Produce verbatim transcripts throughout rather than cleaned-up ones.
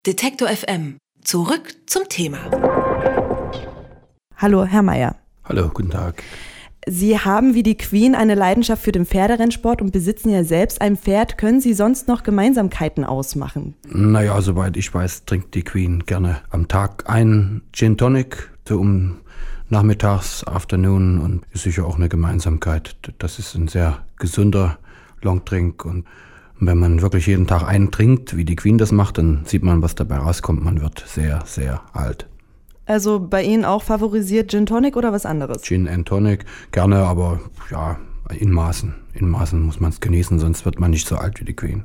Detektor F M. Zurück zum Thema. Hallo, Herr Meyer. Hallo, guten Tag. Sie haben wie die Queen eine Leidenschaft für den Pferderennsport und besitzen ja selbst ein Pferd. Können Sie sonst noch Gemeinsamkeiten ausmachen? Naja, soweit ich weiß, trinkt die Queen gerne am Tag einen Gin Tonic, so um nachmittags, Afternoon, und ist sicher auch eine Gemeinsamkeit. Das ist ein sehr gesunder Longdrink, und wenn man wirklich jeden Tag einen trinkt, wie die Queen das macht, dann sieht man, was dabei rauskommt. Man wird sehr, sehr alt. Also bei Ihnen auch favorisiert Gin Tonic oder was anderes? Gin and Tonic, gerne, aber ja, in Maßen. In Maßen muss man es genießen, sonst wird man nicht so alt wie die Queen.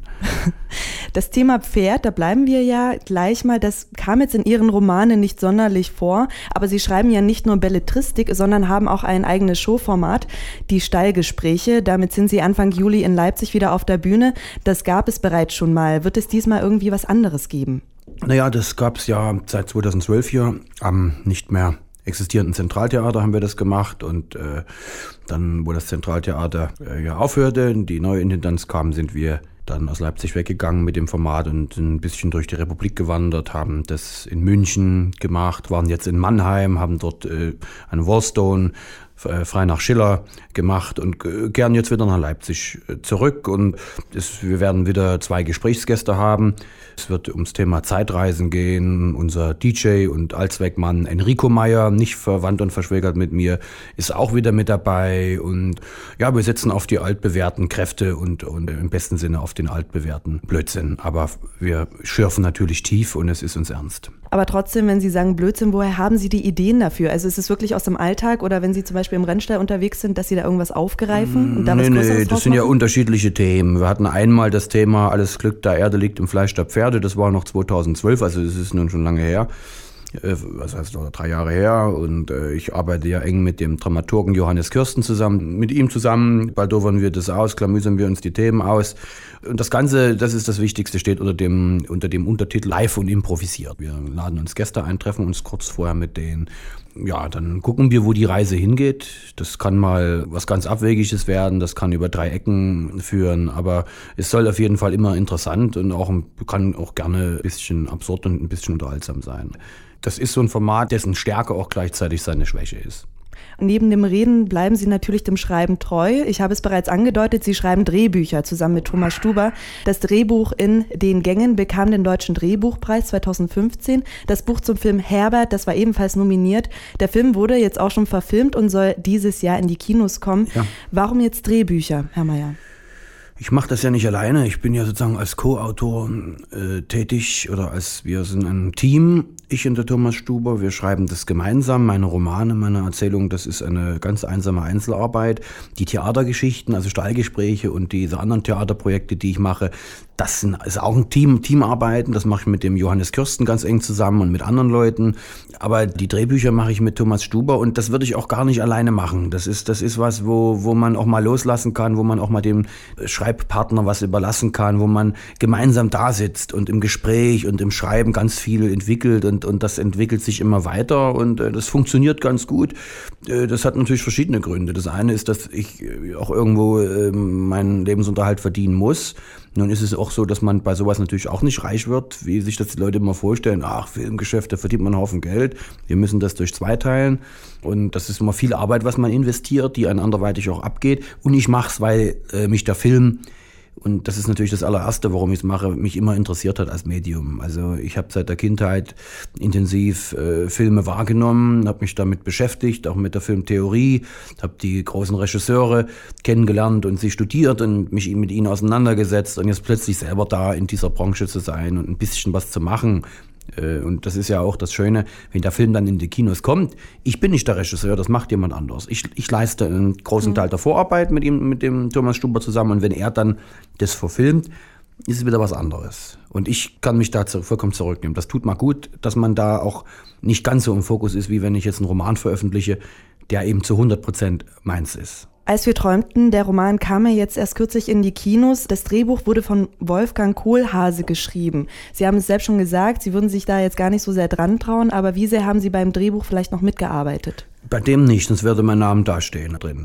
Das Thema Pferd, da bleiben wir ja gleich mal. Das kam jetzt in Ihren Romanen nicht sonderlich vor, aber Sie schreiben ja nicht nur Belletristik, sondern haben auch ein eigenes Showformat, die Stallgespräche. Damit sind Sie Anfang Juli in Leipzig wieder auf der Bühne. Das gab es bereits schon mal. Wird es diesmal irgendwie was anderes geben? Naja, das gab es ja seit zweitausendzwölf hier am nicht mehr existierenden Zentraltheater haben wir das gemacht, und äh, dann, wo das Zentraltheater äh, ja aufhörte, die neue Intendanz kam, sind wir dann aus Leipzig weggegangen mit dem Format und sind ein bisschen durch die Republik gewandert, haben das in München gemacht, waren jetzt in Mannheim, haben dort äh, an Warstone äh, frei nach Schiller gemacht und äh, gern jetzt wieder nach Leipzig äh, zurück, und es, wir werden wieder zwei Gesprächsgäste haben. Es wird ums Thema Zeitreisen gehen. Unser D J und Allzweckmann Enrico Meyer, nicht verwandt und verschwägert mit mir, ist auch wieder mit dabei, und ja, wir setzen auf die altbewährten Kräfte und, und im besten Sinne auf den altbewährten Blödsinn. Aber wir schürfen natürlich tief, und es ist uns ernst. Aber trotzdem, wenn Sie sagen Blödsinn, woher haben Sie die Ideen dafür? Also ist es wirklich aus dem Alltag, oder wenn Sie zum Beispiel im Rennstall unterwegs sind, dass Sie da irgendwas aufgreifen und da was Nee, Größeres nee, draus das sind ja machen? unterschiedliche Themen. Wir hatten einmal das Thema Alles Glück der Erde liegt im Fleisch der Pferde. Das war noch zweitausendzwölf, also das ist nun schon lange her. Was heißt, oder drei Jahre her, und äh, ich arbeite ja eng mit dem Dramaturgen Johannes Kirsten zusammen, mit ihm zusammen baldowern wir das aus, klamüsern wir uns die Themen aus, und das Ganze, das ist das Wichtigste, steht unter dem unter dem Untertitel Live und improvisiert. Wir laden uns Gäste ein, treffen uns kurz vorher mit denen, ja, dann gucken wir, wo die Reise hingeht. Das kann mal was ganz Abwegiges werden, das kann über drei Ecken führen, aber es soll auf jeden Fall immer interessant und auch kann auch gerne ein bisschen absurd und ein bisschen unterhaltsam sein. Das ist so ein Format, dessen Stärke auch gleichzeitig seine Schwäche ist. Neben dem Reden bleiben Sie natürlich dem Schreiben treu. Ich habe es bereits angedeutet, Sie schreiben Drehbücher zusammen mit Thomas Stuber. Das Drehbuch In den Gängen bekam den Deutschen Drehbuchpreis zweitausendfünfzehn. Das Buch zum Film Herbert, das war ebenfalls nominiert. Der Film wurde jetzt auch schon verfilmt und soll dieses Jahr in die Kinos kommen. Ja. Warum jetzt Drehbücher, Herr Meyer? Ich mache das ja nicht alleine. Ich bin ja sozusagen als Co-Autor äh, tätig, oder als wir sind ein Team. Ich und der Thomas Stuber, wir schreiben das gemeinsam. Meine Romane, meine Erzählung, das ist eine ganz einsame Einzelarbeit. Die Theatergeschichten, also Stallgespräche und diese anderen Theaterprojekte, die ich mache, das sind, ist auch ein Team, Teamarbeiten. Das mache ich mit dem Johannes Kirsten ganz eng zusammen und mit anderen Leuten. Aber die Drehbücher mache ich mit Thomas Stuber, und das würde ich auch gar nicht alleine machen. Das ist, das ist was, wo, wo man auch mal loslassen kann, wo man auch mal dem Schreibpartner was überlassen kann, wo man gemeinsam da sitzt und im Gespräch und im Schreiben ganz viel entwickelt, und, und das entwickelt sich immer weiter, und äh, das funktioniert ganz gut. Äh, das hat natürlich verschiedene Gründe. Das eine ist, dass ich auch irgendwo äh, meinen Lebensunterhalt verdienen muss. Nun ist es auch so, dass man bei sowas natürlich auch nicht reich wird, wie sich das die Leute immer vorstellen. Ach, Filmgeschäft, da verdient man einen Haufen Geld. Wir müssen das durch zwei teilen. Und das ist immer viel Arbeit, was man investiert, die einen anderweitig auch abgeht. Und ich mache es, weil äh, mich der Film, und das ist natürlich das allererste, warum ich es mache, mich immer interessiert hat als Medium. Also ich habe seit der Kindheit intensiv äh, Filme wahrgenommen, habe mich damit beschäftigt, auch mit der Filmtheorie, habe die großen Regisseure kennengelernt und sie studiert und mich mit ihnen auseinandergesetzt, und jetzt plötzlich selber da in dieser Branche zu sein und ein bisschen was zu machen. Und das ist ja auch das Schöne, wenn der Film dann in die Kinos kommt. Ich bin nicht der Regisseur, das macht jemand anders. Ich, ich leiste einen großen Teil der Vorarbeit mit ihm, mit dem Thomas Stuber zusammen, und wenn er dann das verfilmt, ist es wieder was anderes. Und ich kann mich da vollkommen zurücknehmen. Das tut mal gut, dass man da auch nicht ganz so im Fokus ist, wie wenn ich jetzt einen Roman veröffentliche, der eben zu hundert Prozent meins ist. Als wir träumten, der Roman kam ja jetzt erst kürzlich in die Kinos. Das Drehbuch wurde von Wolfgang Kohlhase geschrieben. Sie haben es selbst schon gesagt, Sie würden sich da jetzt gar nicht so sehr dran trauen, aber wie sehr haben Sie beim Drehbuch vielleicht noch mitgearbeitet? Bei dem nicht, sonst würde mein Name dastehen drin.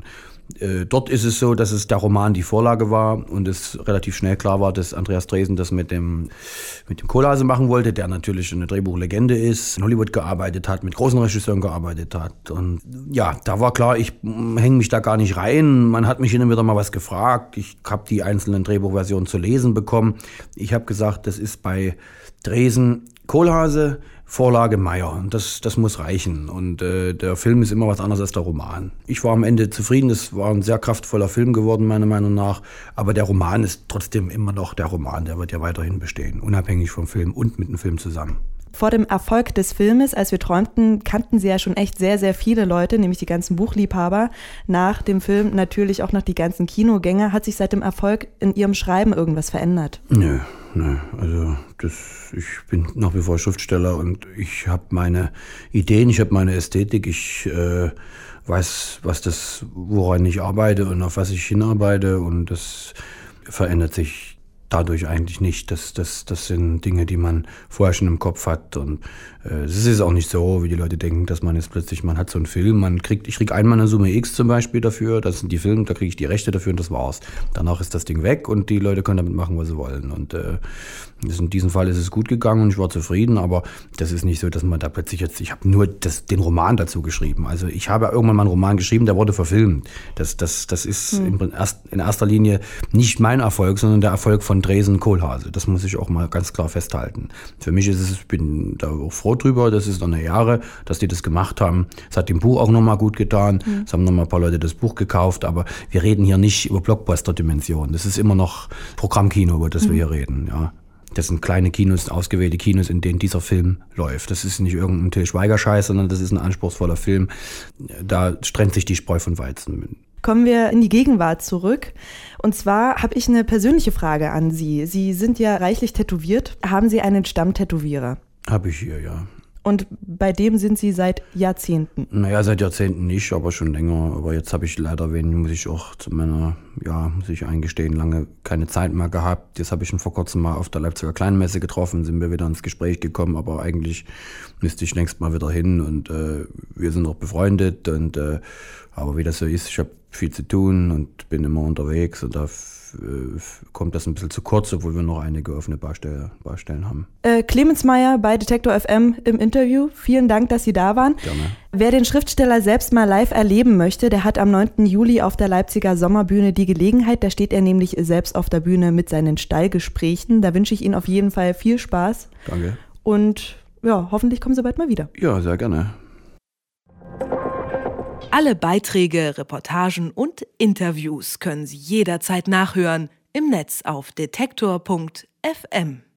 Äh, dort ist es so, dass es der Roman die Vorlage war und es relativ schnell klar war, dass Andreas Dresen das mit dem, mit dem Kohlhase machen wollte, der natürlich eine Drehbuchlegende ist, in Hollywood gearbeitet hat, mit großen Regisseuren gearbeitet hat. Und ja, da war klar, ich hänge mich da gar nicht rein. Man hat mich hin und wieder mal was gefragt. Ich habe die einzelnen Drehbuchversionen zu lesen bekommen. Ich habe gesagt, das ist bei Dresen Kohlhase, Vorlage Meyer. Und das, das muss reichen. Und äh, der Film ist immer was anderes als der Roman. Ich war am Ende zufrieden. Es war ein sehr kraftvoller Film geworden, meiner Meinung nach. Aber der Roman ist trotzdem immer noch der Roman. Der wird ja weiterhin bestehen, unabhängig vom Film und mit dem Film zusammen. Vor dem Erfolg des Filmes, als wir träumten, kannten Sie ja schon echt sehr, sehr viele Leute, nämlich die ganzen Buchliebhaber. Nach dem Film natürlich auch noch die ganzen Kinogänger. Hat sich seit dem Erfolg in Ihrem Schreiben irgendwas verändert? Nö, nö. Also das, ich bin nach wie vor Schriftsteller und ich habe meine Ideen, ich habe meine Ästhetik, ich äh, weiß, was das, woran ich arbeite und auf was ich hinarbeite, und das verändert sich dadurch eigentlich nicht. Das, das, das sind Dinge, die man vorher schon im Kopf hat, und äh, es ist auch nicht so, wie die Leute denken, dass man jetzt plötzlich, man hat so einen Film, man kriegt, ich krieg einmal eine Summe X zum Beispiel dafür, das sind die Filme, da kriege ich die Rechte dafür und das war's. Danach ist das Ding weg und die Leute können damit machen, was sie wollen, und äh, in diesem Fall ist es gut gegangen und ich war zufrieden, aber das ist nicht so, dass man da plötzlich jetzt, ich habe nur das, den Roman dazu geschrieben. Also ich habe irgendwann mal einen Roman geschrieben, der wurde verfilmt. Das, das, das ist hm. in, in erster Linie nicht mein Erfolg, sondern der Erfolg von Dresen Kohlhase. Das muss ich auch mal ganz klar festhalten. Für mich ist es, ich bin da auch froh drüber, das ist noch eine Jahre, dass die das gemacht haben. Es hat dem Buch auch nochmal gut getan. Hm. Es haben nochmal ein paar Leute das Buch gekauft, aber wir reden hier nicht über Blockbuster-Dimensionen. Das ist immer noch Programmkino, über das hm. wir hier reden, ja. Das sind kleine Kinos, ausgewählte Kinos, in denen dieser Film läuft. Das ist nicht irgendein Til Schweiger-Scheiß, sondern das ist ein anspruchsvoller Film. Da trennt sich die Spreu von Weizen. Kommen wir in die Gegenwart zurück. Und zwar habe ich eine persönliche Frage an Sie. Sie sind ja reichlich tätowiert. Haben Sie einen Stammtätowierer? Habe ich hier, ja. Und bei dem sind Sie seit Jahrzehnten? Naja, seit Jahrzehnten nicht, aber schon länger. Aber jetzt habe ich leider, wen muss ich auch zu meiner, ja, muss ich eingestehen, lange keine Zeit mehr gehabt. Jetzt habe ich ihn vor kurzem mal auf der Leipziger Kleinmesse getroffen, sind wir wieder ins Gespräch gekommen, aber eigentlich müsste ich längst mal wieder hin, und äh, wir sind auch befreundet, und äh, aber wie das so ist, ich habe viel zu tun und bin immer unterwegs, und da kommt das ein bisschen zu kurz, obwohl wir noch einige offene Baustelle, Baustellen haben. Äh, Clemens Meyer bei Detektor F M im Interview. Vielen Dank, dass Sie da waren. Gerne. Wer den Schriftsteller selbst mal live erleben möchte, der hat am neunten Juli auf der Leipziger Sommerbühne die Gelegenheit. Da steht er nämlich selbst auf der Bühne mit seinen Stallgesprächen. Da wünsche ich Ihnen auf jeden Fall viel Spaß. Danke. Und ja, hoffentlich kommen Sie bald mal wieder. Ja, sehr gerne. Alle Beiträge, Reportagen und Interviews können Sie jederzeit nachhören im Netz auf detektor punkt f m.